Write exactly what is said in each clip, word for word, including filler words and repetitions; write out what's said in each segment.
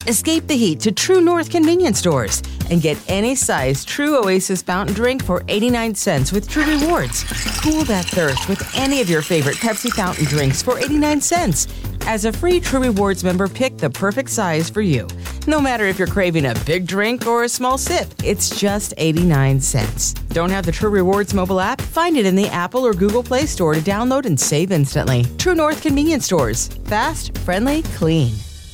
Escape the heat to True North convenience stores and get any size True Oasis fountain drink for eighty-nine cents with True Rewards. Cool that thirst with any of your favorite Pepsi fountain drinks for eighty-nine cents. As a free True Rewards member, pick the perfect size for you. No matter if you're craving a big drink or a small sip, it's just eighty-nine cents. Don't have the True Rewards mobile app? Find it in the Apple or Google Play Store to download and save instantly. True North convenience stores. Fast, friendly, clean.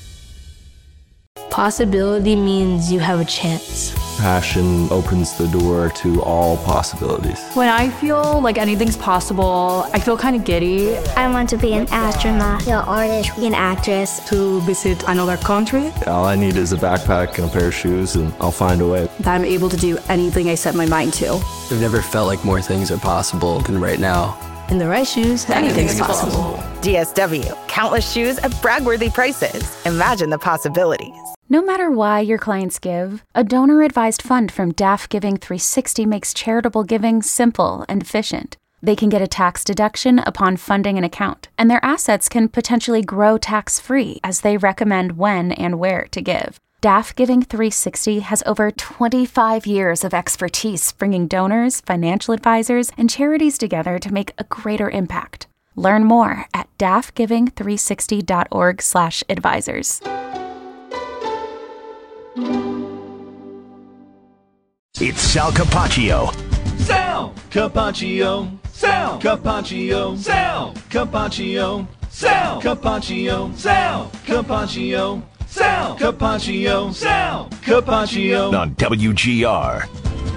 Possibility means you have a chance. Passion opens the door to all possibilities. When I feel like anything's possible, I feel kind of giddy. I want to be an astronaut, an artist, an actress. To visit another country. All I need is a backpack and a pair of shoes, and I'll find a way. That I'm able to do anything I set my mind to. I've never felt like more things are possible than right now. In the right shoes, anything's possible. D S W. Countless shoes at brag-worthy prices. Imagine the possibilities. No matter why your clients give, a donor-advised fund from D A F Giving three sixty makes charitable giving simple and efficient. They can get a tax deduction upon funding an account, and their assets can potentially grow tax-free as they recommend when and where to give. D A F Giving three sixty has over twenty-five years of expertise bringing donors, financial advisors, and charities together to make a greater impact. Learn more at daffgiving three sixty dot org slash advisors. It's Sal Capaccio. Sal Capaccio. Sal Capaccio. Sal Capaccio. Sal Capaccio. Sal Capaccio. Sal Capaccio. Sal Capaccio. On W G R.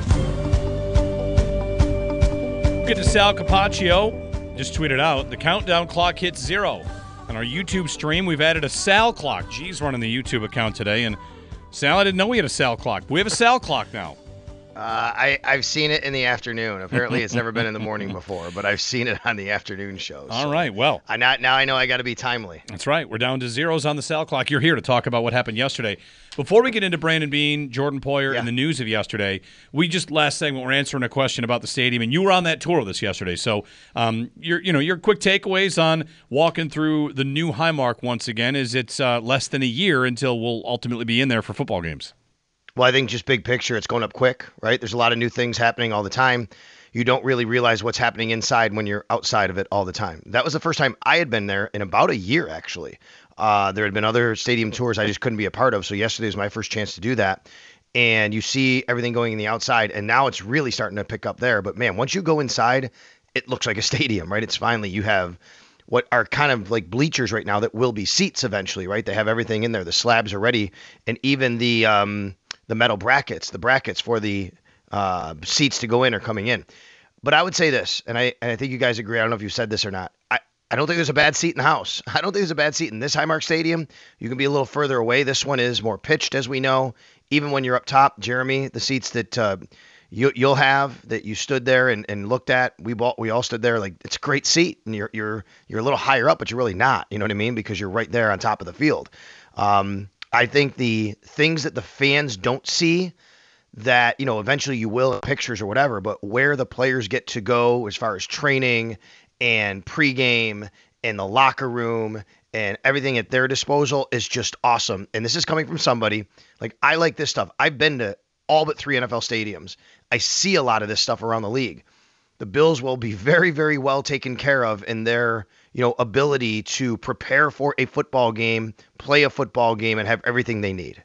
Get to Sal Capaccio. Just tweeted out, the countdown clock hits zero. On our YouTube stream, we've added a Sal clock. G's running the YouTube account today, and Sal, I didn't know we had a Sal clock. We have a Sal clock now. Uh, I, I've seen it in the afternoon. Apparently, it's never been in the morning before, but I've seen it on the afternoon shows. All so right, well. I not, now I know I got to be timely. That's right. We're down to zeros on the Sal clock. You're here to talk about what happened yesterday. Before we get into Brandon Beane, Jordan Poyer, Yeah. and the news of yesterday, we just last segment were answering a question about the stadium, and you were on that tour with us yesterday. So, um, your you know your quick takeaways on walking through the new Highmark once again is it's uh, less than a year until we'll ultimately be in there for football games. Well, I think just big picture, it's going up quick, right? There's a lot of new things happening all the time. You don't really realize what's happening inside when you're outside of it all the time. That was the first time I had been there in about a year, actually. Uh, there had been other stadium tours I just couldn't be a part of, so yesterday was my first chance to do that. And you see everything going in the outside, and now it's really starting to pick up there. But, man, once you go inside, it looks like a stadium, right? It's finally, you have what are kind of like bleachers right now that will be seats eventually, right? They have everything in there. The slabs are ready, and even the um, – the metal brackets, the brackets for the uh, seats to go in are coming in. But I would say this, and I and I think you guys agree, I don't know if you said this or not, I, I don't think there's a bad seat in the house. I don't think there's a bad seat in this Highmark Stadium. You can be a little further away. This one is more pitched, as we know. Even when you're up top, Jeremy, the seats that uh, you, you'll have, that you stood there and, and looked at, we bought, we all stood there, like, it's a great seat, and you're, you're, you're a little higher up, but you're really not, you know what I mean? Because you're right there on top of the field. Um, I think the things that the fans don't see that, you know, eventually you will in pictures or whatever, but where the players get to go as far as training and pregame and the locker room and everything at their disposal is just awesome. And this is coming from somebody, like, I like this stuff. I've been to all but three N F L stadiums. I see a lot of this stuff around the league. The Bills will be very, very well taken care of in their, you know, ability to prepare for a football game, play a football game, and have everything they need.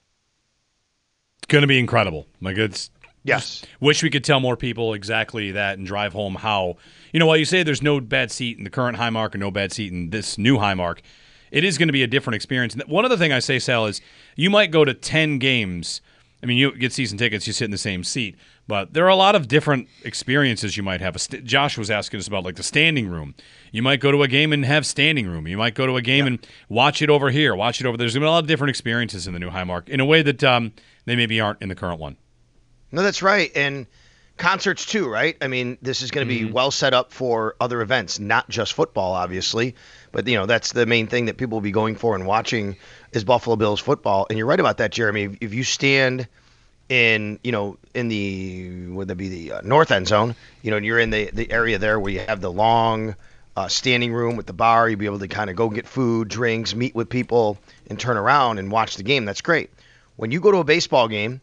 It's going to be incredible. Like, it's yes. Wish we could tell more people exactly that and drive home how, you know, while you say there's no bad seat in the current Highmark and no bad seat in this new Highmark, it is going to be a different experience. And one other thing I say, Sal, is you might go to ten games. I mean, you get season tickets, you sit in the same seat. But there are a lot of different experiences you might have. St- Josh was asking us about, like, the standing room. You might go to a game and have standing room. You might go to a game yeah. and watch it over here, watch it over there. There's going to be a lot of different experiences in the new Highmark in a way that um, they maybe aren't in the current one. No, that's right. And concerts, too, right? I mean, this is going to be mm-hmm. well set up for other events, not just football, obviously. But, you know, that's the main thing that people will be going for and watching is Buffalo Bills football. And you're right about that, Jeremy. If you stand in, you know, in the, would that be the uh, north end zone, you know, and you're in the, the area there where you have the long uh, standing room with the bar, you'll be able to kind of go get food, drinks, meet with people, and turn around and watch the game. That's great. When you go to a baseball game,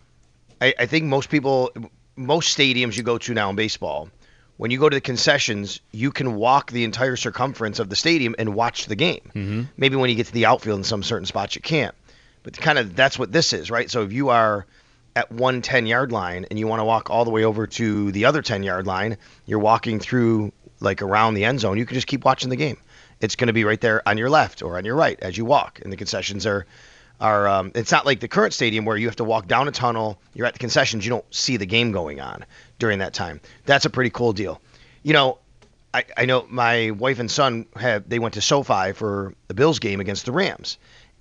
I, I think most people, most stadiums you go to now in baseball, when you go to the concessions, you can walk the entire circumference of the stadium and watch the game. Mm-hmm. Maybe when you get to the outfield in some certain spots, you can't. But kind of that's what this is, right? So if you are at one ten-yard line and you want to walk all the way over to the other ten-yard line, you're walking through like around the end zone, you can just keep watching the game. It's going to be right there on your left or on your right as you walk. And the concessions are, are um, it's not like the current stadium where you have to walk down a tunnel, you're at the concessions, you don't see the game going on during that time. That's a pretty cool deal. You know, I, I know my wife and son, have they went to SoFi for the Bills game against the Rams.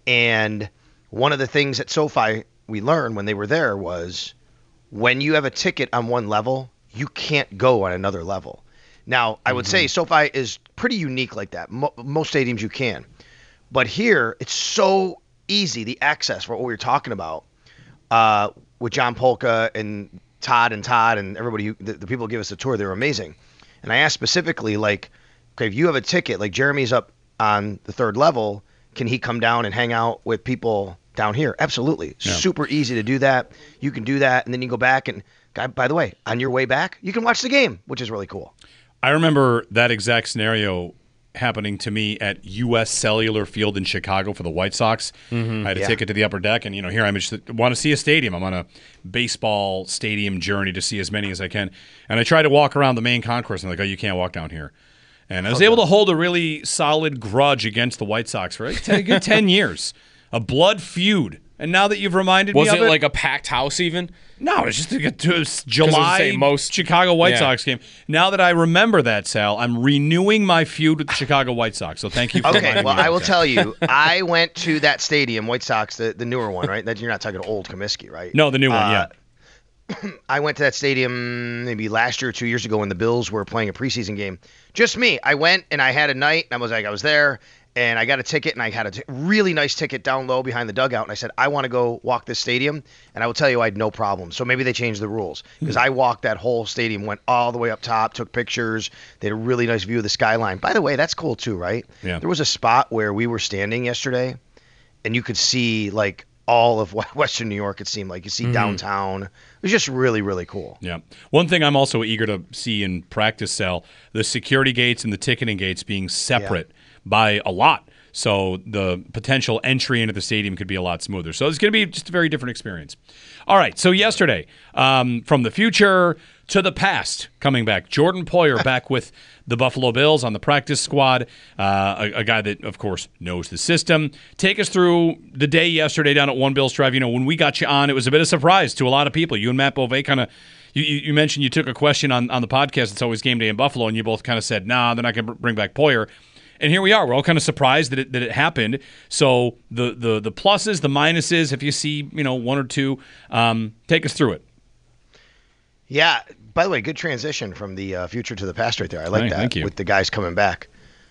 And one of the things at SoFi we learned when they were there was when you have a ticket on one level, you can't go on another level. Now, I would mm-hmm. say SoFi is pretty unique like that. Mo- most stadiums you can. But here, it's so easy, the access for what we were talking about uh, with John Polka and Todd and Todd and everybody, who, the, the people who give us the tour, they were amazing. And I asked specifically, like, okay, if you have a ticket, like Jeremy's up on the third level, can he come down and hang out with people down here? Absolutely. Yeah. Super easy to do that. You can do that, and then you go back and, by the way, on your way back, you can watch the game, which is really cool. I remember that exact scenario happening to me at U S Cellular Field in Chicago for the White Sox. Mm-hmm. I had a yeah. ticket to the upper deck, and you know, here I'm just want to see a stadium. I'm on a baseball stadium journey to see as many as I can, and I try to walk around the main concourse, and I'm like, oh, you can't walk down here. And I was okay. able to hold a really solid grudge against the White Sox for a good ten years, a blood feud. And now that you've reminded was me of it. Was it like a packed house even? No, it's just to get to a July most, Chicago White yeah. Sox game. Now that I remember that, Sal, I'm renewing my feud with the Chicago White Sox. So thank you for okay, reminding well, me. Okay, well, I will that. tell you, I went to that stadium, White Sox, the, the newer one, right? That you're not talking old Comiskey, right? No, the new one, uh, yeah. I went to that stadium maybe last year or two years ago when the Bills were playing a preseason game. Just me. I went and I had a night, and I was like, I was there. And I got a ticket, and I had a t- really nice ticket down low behind the dugout. And I said, I want to go walk this stadium. And I will tell you, I had no problem. So maybe they changed the rules. Because I walked that whole stadium, went all the way up top, took pictures. They had a really nice view of the skyline. By the way, that's cool too, right? Yeah. There was a spot where we were standing yesterday, and you could see, like, all of Western New York, it seemed like. You see mm-hmm. downtown. It was just really, really cool. Yeah. One thing I'm also eager to see in practice, Sal, the security gates and the ticketing gates being separate. Yeah. By a lot. So the potential entry into the stadium could be a lot smoother. So it's going to be just a very different experience. All right. So yesterday, um, from the future to the past, coming back, Jordan Poyer back with the Buffalo Bills on the practice squad, uh, a, a guy that, of course, knows the system. Take us through the day yesterday down at One Bills Drive. You know, when we got you on, it was a bit of a surprise to a lot of people. You and Matt Bove kind of You, you mentioned you took a question on, on the podcast. It's always game day in Buffalo, and you both kind of said, nah, they're not going to bring back Poyer. And here we are. We're all kind of surprised that it, that it happened. So the, the the pluses, the minuses, if you see, you know, one or two, um, take us through it. Yeah. By the way, good transition from the uh, future to the past right there. I like hey, that thank you. With the guys coming back.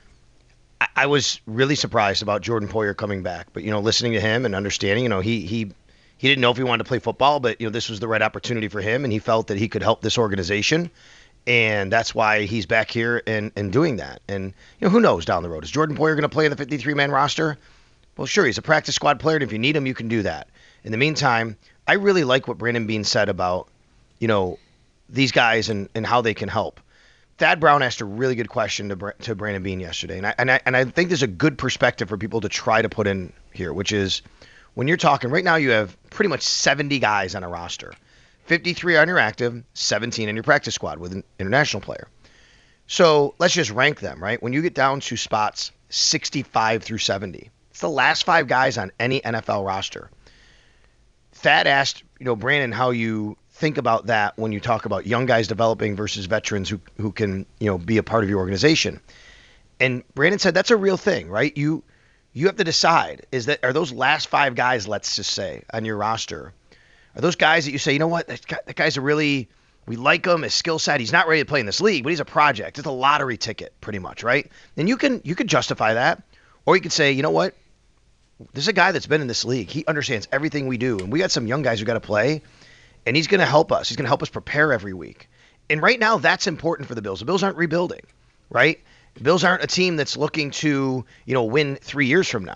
I, I was really surprised about Jordan Poyer coming back. But, you know, listening to him and understanding, you know, he he he didn't know if he wanted to play football, but, you know, this was the right opportunity for him, and he felt that he could help this organization. And that's why he's back here and, and doing that. And, you know, who knows down the road? Is Jordan Poyer going to play in the fifty-three man roster? Well, sure, he's a practice squad player, and if you need him, you can do that. In the meantime, I really like what Brandon Beane said about, you know, these guys and, and how they can help. Thad Brown asked a really good question to to Brandon Beane yesterday, and I, and I and I think there's a good perspective for people to try to put in here, which is when you're talking, right now you have pretty much seventy guys on a roster. fifty-three on your active, seventeen in your practice squad with an international player. So let's just rank them, right? When you get down to spots sixty-five through seventy, it's the last five guys on any N F L roster. Thad asked, you know, Brandon, how you think about that when you talk about young guys developing versus veterans who who can, you know, be a part of your organization. And Brandon said that's a real thing, right? You you have to decide, is that are those last five guys, let's just say, on your roster, are those guys that you say, you know what, that, guy, that guy's a really, we like him, his skill set, he's not ready to play in this league, but he's a project. It's a lottery ticket, pretty much, right? And you can you can justify that. Or you could say, you know what, this is a guy that's been in this league. He understands everything we do. And we got some young guys who got to play, and he's going to help us. He's going to help us prepare every week. And right now, that's important for the Bills. The Bills aren't rebuilding, right? The Bills aren't a team that's looking to, you know, win three years from now.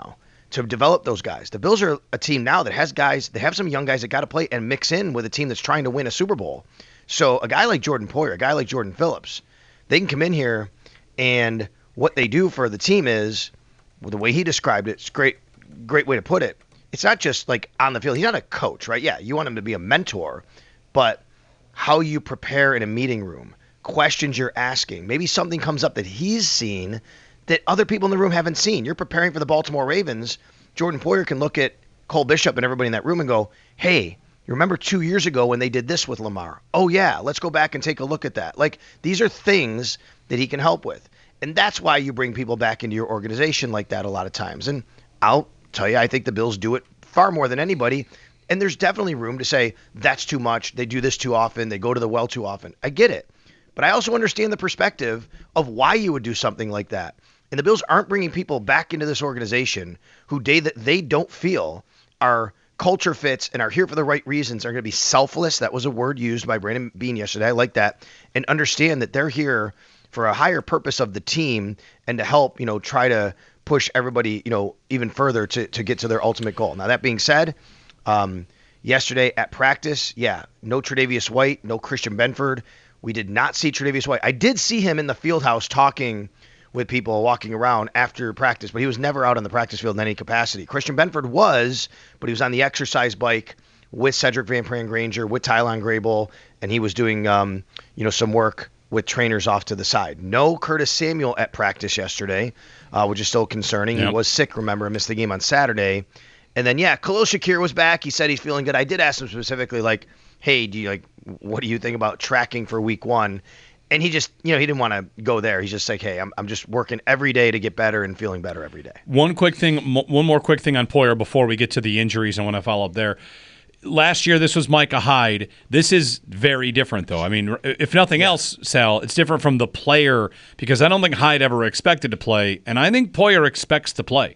to develop those guys. The Bills are a team now that has guys, they have some young guys that got to play and mix in with a team that's trying to win a Super Bowl. So a guy like Jordan Poyer, a guy like Jordan Phillips, they can come in here, and what they do for the team is, well, the way he described it, it's a great, great way to put it. It's not just like on the field. He's not a coach, right? Yeah, you want him to be a mentor, but how you prepare in a meeting room, questions you're asking, maybe something comes up that he's seen that other people in the room haven't seen. You're preparing for the Baltimore Ravens. Jordan Poyer can look at Cole Bishop and everybody in that room and go, hey, you remember two years ago when they did this with Lamar? Oh, yeah, let's go back and take a look at that. Like, these are things that he can help with. And that's why you bring people back into your organization like that a lot of times. And I'll tell you, I think the Bills do it far more than anybody. And there's definitely room to say, that's too much. They do this too often. They go to the well too often. I get it. But I also understand the perspective of why you would do something like that. And the Bills aren't bringing people back into this organization who they, that they don't feel are culture fits and are here for the right reasons, are going to be selfless. That was a word used by Brandon Beane yesterday. I like that. And understand that they're here for a higher purpose of the team and to help, you know, try to push everybody, you know, even further to, to get to their ultimate goal. Now, that being said, um, yesterday at practice, yeah, no Tre'Davious White, no Christian Benford. We did not see Tre'Davious White. I did see him in the field house talking with people walking around after practice, but he was never out on the practice field in any capacity. Christian Benford was, but he was on the exercise bike with Cedric Van Pran Granger, with Tylon Grable, and he was doing, um, you know, some work with trainers off to the side. No Curtis Samuel at practice yesterday, uh, which is still concerning. Yep. He was sick, remember, missed the game on Saturday. And then, yeah, Khalil Shakir was back. He said he's feeling good. I did ask him specifically, like, hey, do you like, what do you think about tracking for week one? And he just, you know, he didn't want to go there. He's just like, hey, I'm I'm just working every day to get better and feeling better every day. One quick thing, one more quick thing on Poyer before we get to the injuries. I want to follow up there. Last year, this was Micah Hyde. This is very different, though. I mean, if nothing yeah. else, Sal, it's different from the player because I don't think Hyde ever expected to play, and I think Poyer expects to play.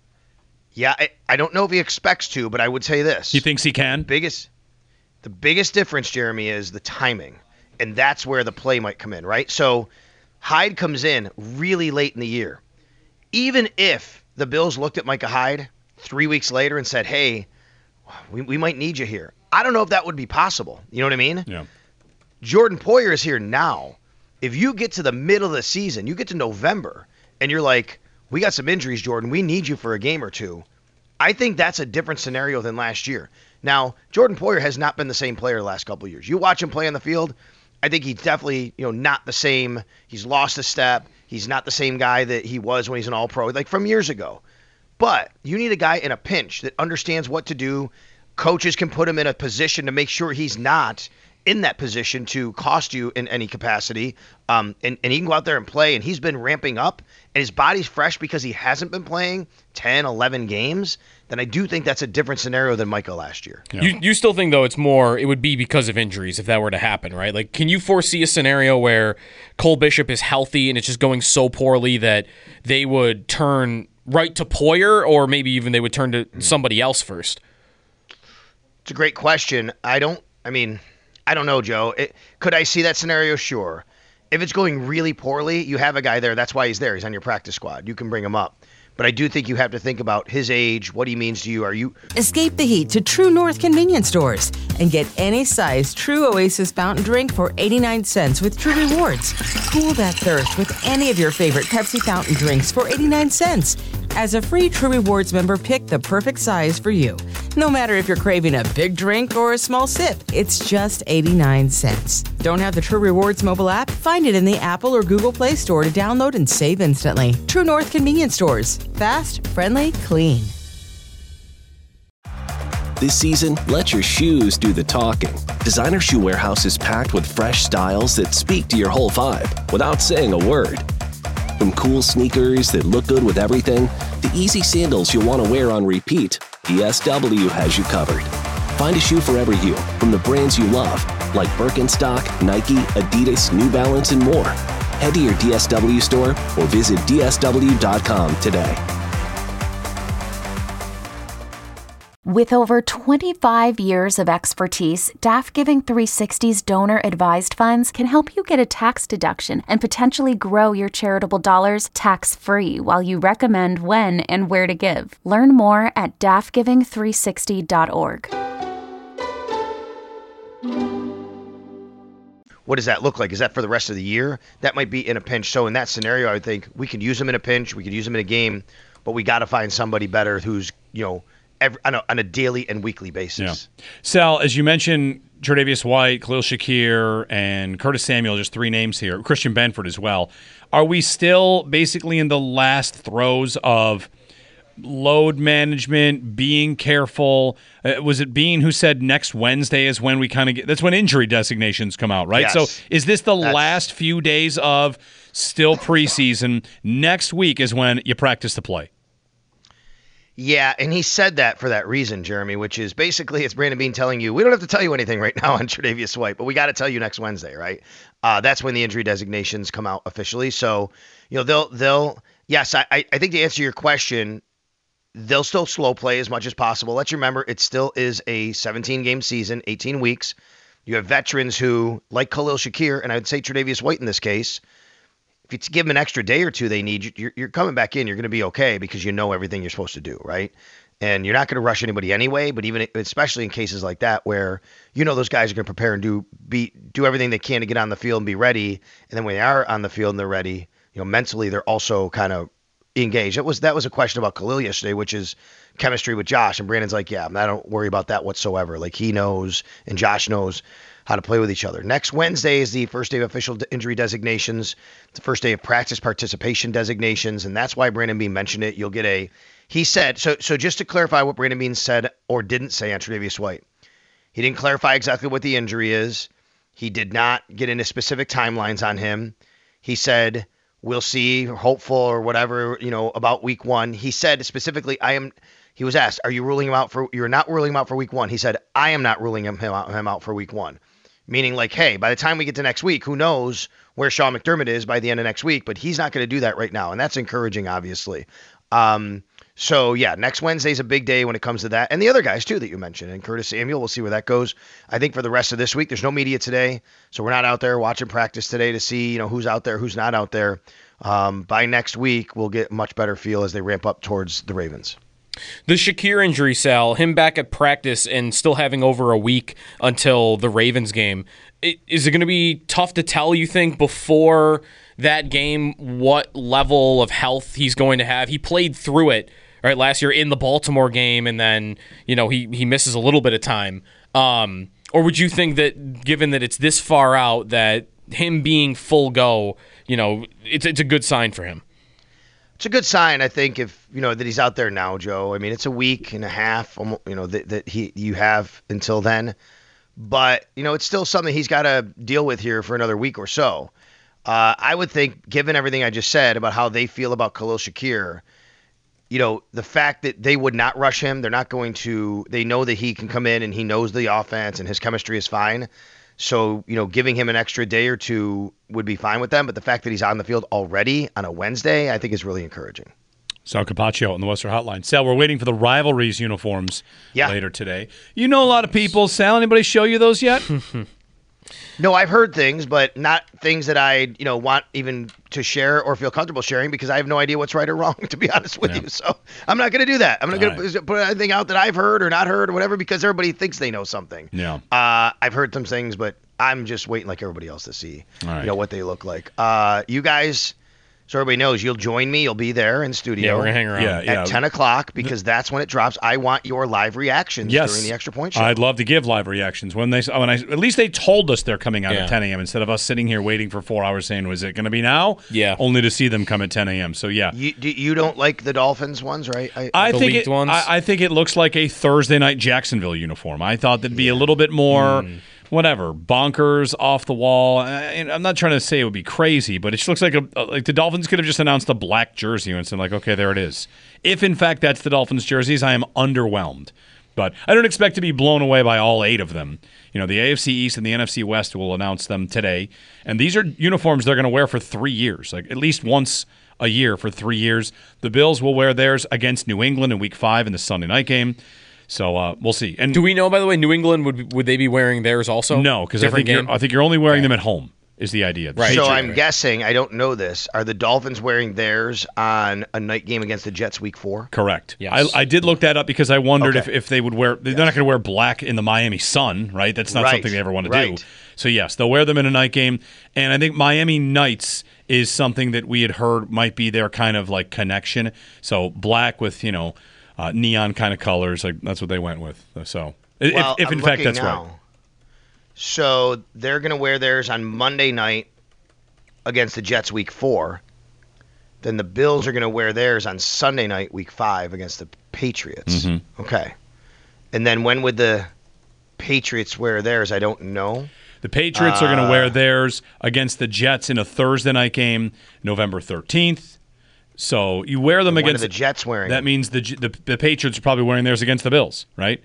Yeah, I, I don't know if he expects to, but I would say this. He thinks he can? Biggest, the biggest difference, Jeremy, is the timing. And that's where the play might come in, right? So Hyde comes in really late in the year. Even if the Bills looked at Micah Hyde three weeks later and said, hey, we, we might need you here. I don't know if that would be possible. You know what I mean? Yeah. Jordan Poyer is here now. If you get to the middle of the season, you get to November, and you're like, we got some injuries, Jordan. We need you for a game or two. I think that's a different scenario than last year. Now, Jordan Poyer has not been the same player the last couple of years. You watch him play on the field, I think he's definitely, you know, not the same. He's lost a step. He's not the same guy that he was when he's an all-pro, like from years ago. But you need a guy in a pinch that understands what to do. Coaches can put him in a position to make sure he's not in that position to cost you in any capacity. Um, and, and he can go out there and play, and he's been ramping up, and his body's fresh because he hasn't been playing ten, eleven games. Then I do think that's a different scenario than Micah last year. Yeah. You you still think, though, it's more, it would be because of injuries if that were to happen, right? Like, can you foresee a scenario where Cole Bishop is healthy and it's just going so poorly that they would turn right to Poyer, or maybe even they would turn to somebody else first? It's a great question. I don't, I mean, I don't know, Joe. It, could I see that scenario? Sure. If it's going really poorly, you have a guy there. That's why he's there. He's on your practice squad. You can bring him up. But I do think you have to think about his age, what he means to you. Are you Escape the heat to True North convenience stores and get any size True Oasis fountain drink for eighty-nine cents with True Rewards. Cool that thirst with any of your favorite Pepsi fountain drinks for eighty-nine cents. As a free True Rewards member, pick the perfect size for you. No matter if you're craving a big drink or a small sip, it's just eighty-nine cents. Don't have the True Rewards mobile app? Find it in the Apple or Google Play Store to download and save instantly. True North convenience stores. Fast, friendly, clean. This season, let your shoes do the talking. Designer Shoe Warehouse is packed with fresh styles that speak to your whole vibe without saying a word. From cool sneakers that look good with everything, to easy sandals you'll want to wear on repeat, D S W has you covered. Find a shoe for every you from the brands you love, like Birkenstock, Nike, Adidas, New Balance, and more. Head to your D S W store or visit D S W dot com today. With over twenty-five years of expertise, D A F Giving three sixty's donor-advised funds can help you get a tax deduction and potentially grow your charitable dollars tax-free while you recommend when and where to give. Learn more at D A F giving three sixty dot org. What does that look like? Is that for the rest of the year? That might be in a pinch. So in that scenario, I would think we could use him in a pinch. We could use him in a game, but we got to find somebody better who's, you know, every, on, a, on a daily and weekly basis. Yeah. Sal, as you mentioned, Tre'Davious White, Khalil Shakir, and Curtis Samuel, just three names here. Christian Benford as well. Are we still basically in the last throes of load management, being careful? Uh, was it Bean who said next Wednesday is when we kind of get – that's when injury designations come out, right? Yes. So is this the That's, last few days of still preseason? Next week is when you practice to play. Yeah, and he said that for that reason, Jeremy, which is basically it's Brandon Bean telling you, we don't have to tell you anything right now on Tre'Davious White, but we got to tell you next Wednesday, right? Uh, that's when the injury designations come out officially. So, you know, they'll, they'll yes, I, I think to answer your question – they'll still slow play as much as possible. Let's remember, it still is a seventeen-game season, eighteen weeks. You have veterans who, like Khalil Shakir, and I'd say Tre'Davious White in this case, if you give them an extra day or two they need, you're, you're coming back in, you're going to be okay because you know everything you're supposed to do, right? And you're not going to rush anybody anyway, but even especially in cases like that where you know those guys are going to prepare and do be do everything they can to get on the field and be ready, and then when they are on the field and they're ready, you know, mentally they're also kind of engaged. It was that was a question about Khalil yesterday, which is chemistry with Josh, and Brandon's like, yeah, I don't worry about that whatsoever. Like he knows and Josh knows how to play with each other. Next Wednesday is the first day of official injury designations. It's the first day of practice participation designations, and that's why Brandon Bean mentioned it. You'll get a he said so. So just to clarify what Brandon Bean said or didn't say on Tre'Davious White, he didn't clarify exactly what the injury is. He did not get into specific timelines on him. He said, we'll see, hopeful or whatever, you know, about week one. He said specifically, I am, he was asked, are you ruling him out for, you're not ruling him out for week one. He said, I am not ruling him, him, out, him out for week one. Meaning like, hey, by the time we get to next week, who knows where Sean McDermott is by the end of next week, but he's not going to do that right now. And that's encouraging, obviously. Um, so yeah, next Wednesday's a big day when it comes to that. And the other guys too, that you mentioned, and Curtis Samuel, we'll see where that goes. I think for the rest of this week, there's no media today. So we're not out there watching practice today to see, you know, who's out there, who's not out there. Um, by next week, we'll get a much better feel as they ramp up towards the Ravens. The Shakir injury, Sal, him back at practice and still having over a week until the Ravens game. It, is it going to be tough to tell, you think, before that game what level of health he's going to have? He played through it, right, last year in the Baltimore game, and then, you know, he, he misses a little bit of time. Um, or would you think that, given that it's this far out, that him being full go, you know, it's it's a good sign for him? It's a good sign, I think, if you know that he's out there now, Joe. I mean, it's a week and a half, you know, that, that he you have until then. But you know, it's still something he's got to deal with here for another week or so. Uh, I would think, given everything I just said about how they feel about Khalil Shakir, you know, the fact that they would not rush him, they're not going to. They know that he can come in and he knows the offense and his chemistry is fine. So, you know, giving him an extra day or two would be fine with them. But the fact that he's on the field already on a Wednesday, I think is really encouraging. Sal Capaccio on the Western Hotline. Sal, we're waiting for the rivalries uniforms yeah. later today. You know a lot of people. Sal, anybody show you those yet? No, I've heard things, but not things that I, you know, want even to share or feel comfortable sharing because I have no idea what's right or wrong, to be honest with yeah. you. So I'm not going to do that. I'm not going right. to put anything out that I've heard or not heard or whatever because everybody thinks they know something. Yeah. Uh, I've heard some things, but I'm just waiting like everybody else to see, right. you know, what they look like. Uh, you guys, so everybody knows, you'll join me. You'll be there in studio. Yeah, we're going to hang around. Yeah, at yeah. ten o'clock because that's when it drops. I want your live reactions yes. during the Extra Point Show. I'd love to give live reactions. When they, when I, at least they told us they're coming out yeah. at ten a.m. instead of us sitting here waiting for four hours saying, was it going to be now? Yeah. Only to see them come at ten a.m. So, yeah. You, you don't like the Dolphins ones, right? I, I, the think leaked it, ones? I, I think it looks like a Thursday night Jacksonville uniform. I thought that'd be yeah. a little bit more... Mm. Whatever, bonkers, off the wall. And I'm not trying to say it would be crazy, but it just looks like a like the Dolphins could have just announced a black jersey and said, like, okay, there it is. If, in fact, that's the Dolphins jerseys, I am underwhelmed. But I don't expect to be blown away by all eight of them. You know, the A F C East and the N F C West will announce them today. And these are uniforms they're going to wear for three years, like at least once a year for three years. The Bills will wear theirs against New England in Week five in the Sunday night game. So uh, we'll see. And do we know, by the way, New England would would they be wearing theirs also? No, because I think game? you're, I think you're only wearing them at home. Is the idea. Right. So I'm guessing, I don't know this, are the Dolphins wearing theirs on a night game against the Jets week four? Correct. Yes. I, I did look that up because I wondered Okay. if, if they would wear, they're Yes. not going to wear black in the Miami sun, right? That's not Right. something they ever want to Right. do. So yes, they'll wear them in a night game. And I think Miami Knights is something that we had heard might be their kind of like connection. So black with, you know, uh, neon kind of colors. Like that's what they went with. So if, Well, if I'm in fact looking that's now. right. So they're going to wear theirs on Monday night against the Jets week four. Then the Bills are going to wear theirs on Sunday night week five against the Patriots. Mm-hmm. Okay. And then when would the Patriots wear theirs? I don't know. The Patriots uh, are going to wear Uh, theirs against the Jets in a Thursday night game, November thirteenth. So you wear them When against are the Jets wearing That them? means the, the the Patriots are probably wearing theirs against the Bills, right?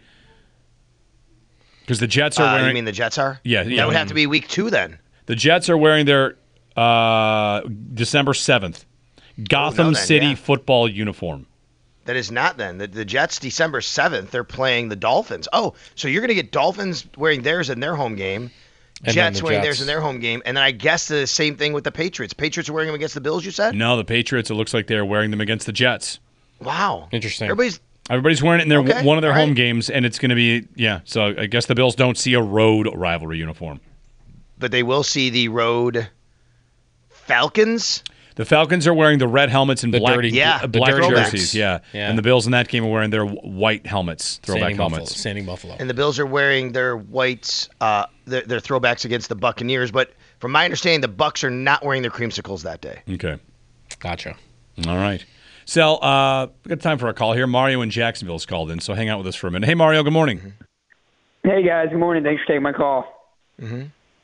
Because the Jets are Uh, wearing. you mean the Jets are? Yeah, yeah. That would have to be week two then. The Jets are wearing their uh, December seventh Gotham Oh, no, then, City yeah. football uniform. That is not then. The, the Jets, December seventh, they're playing the Dolphins. Oh, so you're going to get Dolphins wearing theirs in their home game, And Jets then the wearing Jets. theirs in their home game, and then I guess the same thing with the Patriots. Patriots are wearing them against the Bills, you said? No, the Patriots, it looks like they're wearing them against the Jets. Wow. Interesting. Everybody's Everybody's wearing it in their Okay, one of their all home right. games, and it's going to be, yeah. So I guess the Bills don't see a road rivalry uniform. but they will see the road Falcons. The Falcons are wearing the red helmets and The black, dirty- Yeah, uh, the black dirty jerseys. backs. Yeah. Yeah. And the Bills in that game are wearing their w- white helmets, throwback Standing Buffalo. helmets. Standing Buffalo. And the Bills are wearing their whites, uh, their, their throwbacks against the Buccaneers. But from my understanding, the Bucks are not wearing their creamsicles that day. Okay. Gotcha. All right. Sal, uh, we got time for a call here. Mario in Jacksonville's called in, so hang out with us for a minute. Hey, Mario, good morning. Hey, guys. Good morning. Thanks for taking my call. Mm-hmm.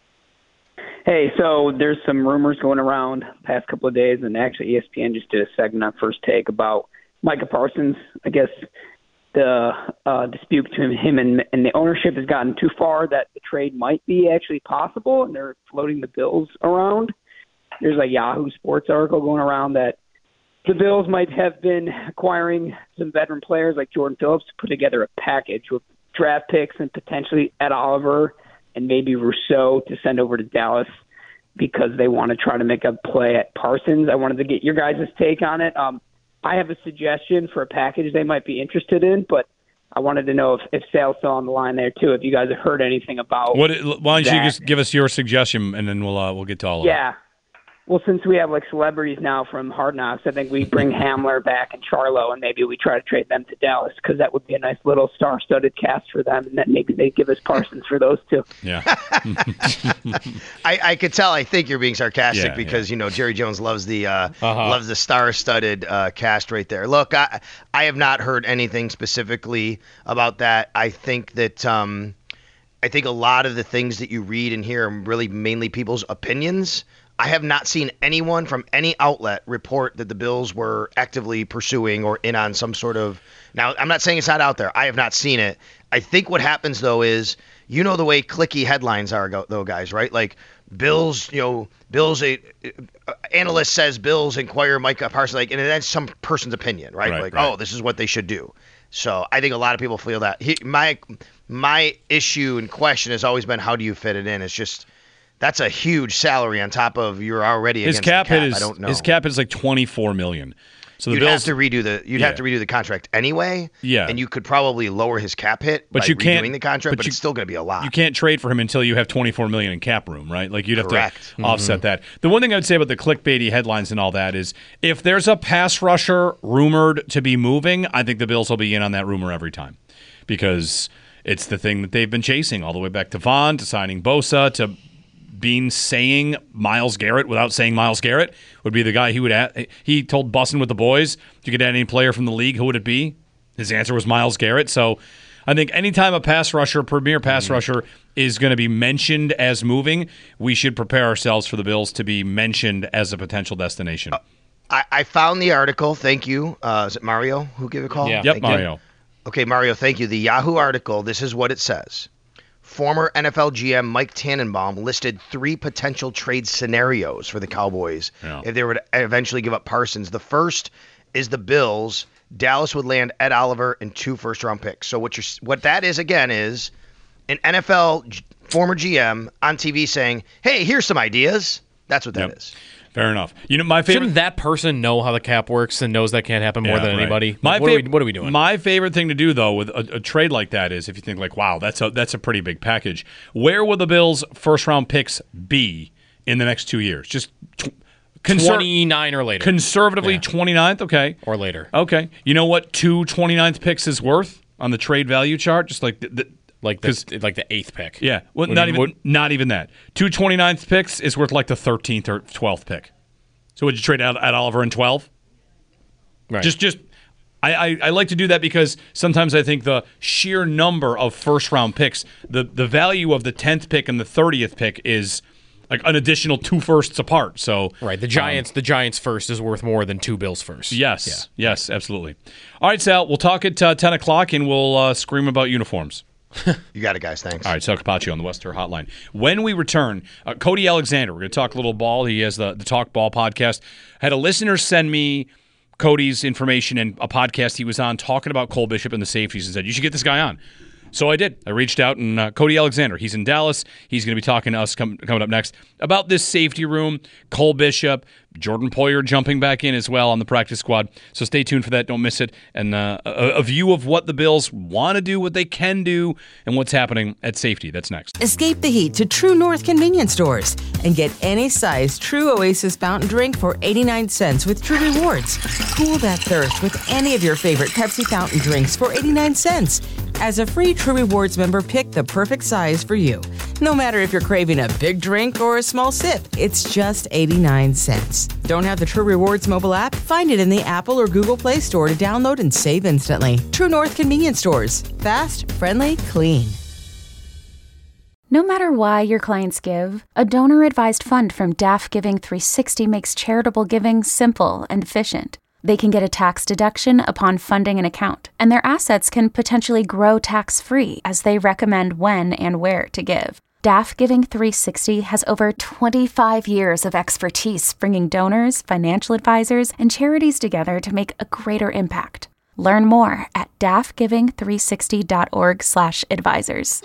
Hey, so there's some rumors going around the past couple of days, and actually E S P N just did a segment on First Take about Micah Parsons. I guess the uh, dispute between him and, and the ownership has gotten too far that the trade might be actually possible, and they're floating the Bills around. There's a Yahoo Sports article going around that the Bills might have been acquiring some veteran players like Jordan Phillips to put together a package with draft picks and potentially Ed Oliver and maybe Rousseau to send over to Dallas because they want to try to make a play at Parsons. I wanted to get your guys' take on it. Um, I have a suggestion for a package they might be interested in, but I wanted to know if, if Sal's still on the line there, too, if you guys have heard anything about What? Why don't that. you just give us your suggestion, and then we'll uh, we'll get to all of it. Yeah. Well, since we have like celebrities now from Hard Knocks, I think we bring Hamler back and Charlo, and maybe we try to trade them to Dallas because that would be a nice little star-studded cast for them, and then maybe they give us Parsons for those two. Yeah. I, I could tell. I think you're being sarcastic Yeah, because you know Jerry Jones loves the uh, Uh-huh. loves the star-studded uh, cast right there. Look, I I have not heard anything specifically about that. I think that um, I think a lot of the things that you read and hear are really mainly people's opinions. I have not seen anyone from any outlet report that the Bills were actively pursuing or in on some sort of. Now, I'm not saying it's not out there. I have not seen it. I think what happens, though, is you know the way clicky headlines are, go- though, guys, right? Like Bills, you know, Bills, a, uh, analyst says Bills inquire Micah Parsons, like, and that's some person's opinion, right? Right, like, right. oh, this is what they should do. So I think a lot of people feel that. He, my my issue and question has always been, how do you fit it in? It's just. That's a huge salary on top of you're already His against cap the cap. hit is I don't know. his cap hit is like twenty-four million. So the you'd Bills have to redo the you'd Yeah. have to redo the contract anyway. Yeah. And you could probably lower his cap hit But by you can't- redoing the contract, but but, you- it's still going to be a lot. You can't trade for him until you have twenty-four million in cap room, right? Like you'd have Correct. to offset that. The one thing I would say about the clickbaity headlines and all that is if there's a pass rusher rumored to be moving, I think the Bills will be in on that rumor every time because it's the thing that they've been chasing all the way back to Vaughn, to signing Bosa, to Bean saying Myles Garrett without saying Myles Garrett would be the guy he would add. He told Bussin' with the boys, if you could add any player from the league, who would it be? His answer was Myles Garrett. So I think anytime a pass rusher, premier pass Mm-hmm. rusher, is going to be mentioned as moving, we should prepare ourselves for the Bills to be mentioned as a potential destination. I, I found the article. Thank you. Uh, is it Mario who gave a call? Yeah. yep, Thank you. Mario. Okay, Mario, thank you. The Yahoo article, this is what it says. Former N F L G M Mike Tannenbaum listed three potential trade scenarios for the Cowboys Yeah. if they were to eventually give up Parsons. The first is the Bills Dallas would land Ed Oliver and two first-round picks. So what you're, what that is, again, is an N F L g- former G M on T V saying, hey, here's some ideas. That's what that yep. is. Fair enough. You know, my favorite. Shouldn't that person know how the cap works and knows that can't happen more Yeah, than right. anybody? My what, fav- are we, what are we doing? My favorite thing to do, though, with a, a trade like that is if you think, like, wow, that's a that's a pretty big package. Where will the Bills' first-round picks be in the next two years? Just t- conser- twenty-nine or later. Conservatively, Yeah. twenty-ninth? Okay. Or later. Okay. You know what two twenty-ninth picks is worth on the trade value chart? Just like the, the Like the, like the eighth pick. Yeah. Well, Would not you- even would- not even that. Two twenty-ninth picks is worth like the thirteenth or twelfth pick. So would you trade out at Oliver in twelve? Right. Just just I, I, I like to do that because sometimes I think the sheer number of first round picks, the the value of the tenth pick and the thirtieth pick is like an additional two firsts apart. So Right. The Giants um, the Giants first is worth more than two Bills first. Yes. Yeah. Yes, absolutely. All right, Sal, we'll talk at uh, ten o'clock and we'll uh, scream about uniforms. You got it, guys. Thanks. All right, Sal Capaccio on the West Terre Hotline. When we return, uh, Cody Alexander, we're going to talk a little ball. He has the, the Talk Ball podcast. Had a listener send me Cody's information and a podcast he was on talking about Cole Bishop and the safeties and said, you should get this guy on. So I did. I reached out, and uh, Cody Alexander, he's in Dallas. He's going to be talking to us com- coming up next about this safety room, Cole Bishop, Jordan Poyer jumping back in as well on the practice squad. So stay tuned for that. Don't miss it. And uh, a, a view of what the Bills want to do, what they can do, and what's happening at safety. That's next. Escape the heat to True North convenience stores and get any size True Oasis fountain drink for eighty-nine cents with True Rewards. Cool that thirst with any of your favorite Pepsi fountain drinks for eighty-nine cents. As a free True Rewards member, pick the perfect size for you. No matter if you're craving a big drink or a small sip, it's just eighty-nine cents. Don't have the True Rewards mobile app? Find it in the Apple or Google Play Store to download and save instantly. True North convenience stores. Fast, friendly, clean. No matter why your clients give, a donor-advised fund from D A F Giving three sixty makes charitable giving simple and efficient. They can get a tax deduction upon funding an account, and their assets can potentially grow tax-free as they recommend when and where to give. D A F Giving three sixty has over twenty-five years of expertise bringing donors, financial advisors, and charities together to make a greater impact. Learn more at D A F giving three sixty dot org slash advisors.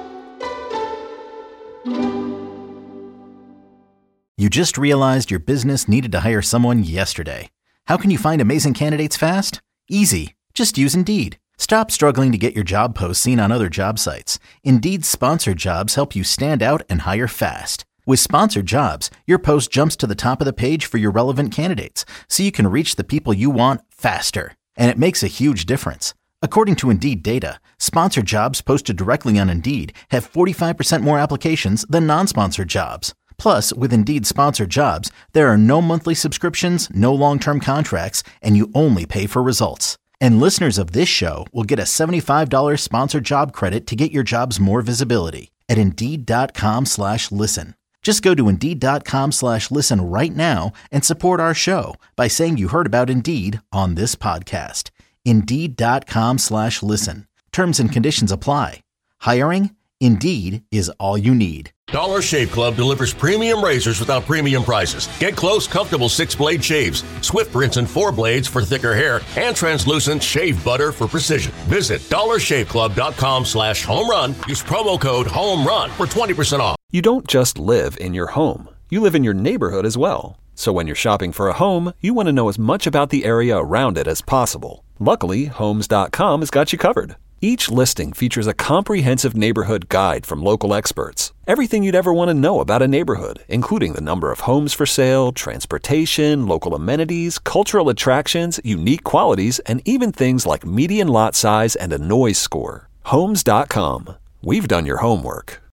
You just realized your business needed to hire someone yesterday. How can you find amazing candidates fast? Easy. Just use Indeed. Stop struggling to get your job posts seen on other job sites. Indeed's sponsored jobs help you stand out and hire fast. With sponsored jobs, your post jumps to the top of the page for your relevant candidates, so you can reach the people you want faster. And it makes a huge difference. According to Indeed data, sponsored jobs posted directly on Indeed have forty-five percent more applications than non-sponsored jobs. Plus, with Indeed sponsored jobs, there are no monthly subscriptions, no long-term contracts, and you only pay for results. And listeners of this show will get a seventy-five dollars sponsored job credit to get your jobs more visibility at Indeed.com slash listen. Just go to Indeed.com slash listen right now and support our show by saying you heard about Indeed on this podcast. Indeed.com slash listen. Terms and conditions apply. Hiring? Indeed is all you need. Dollar Shave Club delivers premium razors without premium prices. Get close, comfortable six-blade shaves, swift rinse and four blades for thicker hair, and translucent shave butter for precision. Visit dollarshaveclub.com slash home run. Use promo code HOMERUN for twenty percent off. You don't just live in your home. You live in your neighborhood as well. So when you're shopping for a home, you want to know as much about the area around it as possible. Luckily, Homes dot com has got you covered. Each listing features a comprehensive neighborhood guide from local experts. Everything you'd ever want to know about a neighborhood, including the number of homes for sale, transportation, local amenities, cultural attractions, unique qualities, and even things like median lot size and a noise score. Homes dot com. We've done your homework.